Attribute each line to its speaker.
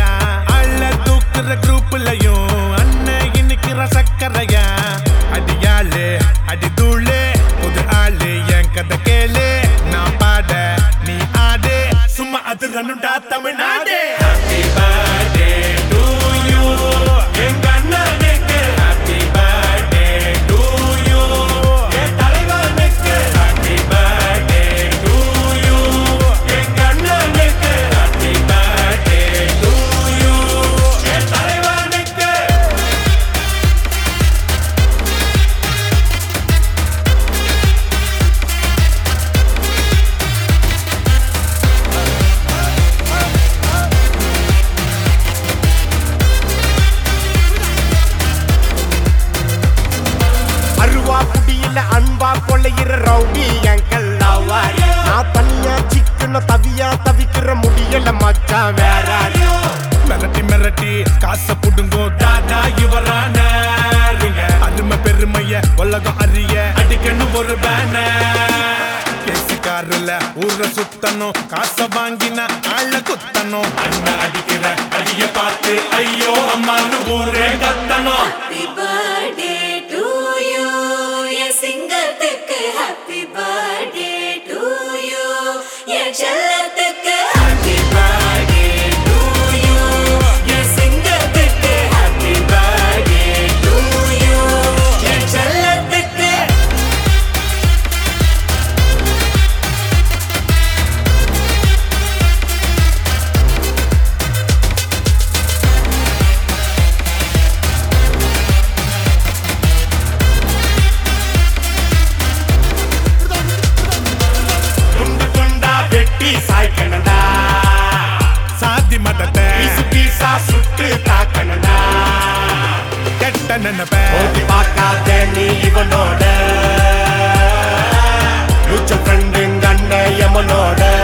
Speaker 1: அள்ள தூக்குற குரூப்லயும் அண்ணன் இன்னைக்கிற சக்கரையா அடியாளு அடி தூளு புது ஆளு என் கதை கேளு நான் பாட நீ ஆடு சும்மா அது ரன்னுடா Tamil Nadu Happy birthday to you எங்க அண்ணனுக்கு Happy birthday to you என் தலைவனுக்கு Happy birthday to you எங்க அண்ணனுக்கு Happy birthday to you என் தலைவனுக்கு
Speaker 2: அருவா புடியில அன்பா கொள்ளையிற ரவுடி எங்கள் லவ்வாரி நான் தனியா சிக்கன தவியா தவிக்கிற முடியல மச்சான் வேற
Speaker 1: மிரட்டி மிரட்டி காசை புடுங்கோ தாதா இவரான அருமை பெருமைய உலகம் அறிய அடிக்கணும் ஒரு பேனர் கேசிக்காருல ஊர சுத்தணும் காசை வாங்கின ஆள குத்தணும் அண்ணன் அடிக்கிற அடிய பார்த்து ஐயோ அம்மானு ஊரே கத்தணும்
Speaker 3: Happy birthday to you என் சிங்கத்துக்கு Happy birthday to you என் செல்லத்துக்கு Happy birthday to you என் சிங்கத்துக்கு Happy birthday to you என் செல்லத்துக்கு
Speaker 2: துண்டு துண்டா வெட்டி சாய்க்கணுடா
Speaker 1: சாதி மதத்தை
Speaker 2: பீசு பீசா சுட்டு தாக்கணுடா
Speaker 1: கெட்ட நினைப்ப
Speaker 2: ஓடி பார்க்காத நீ இவனோட ஃபியூச்சர் ஃப்ரெண்டுங்க அண்ணன் எமனோட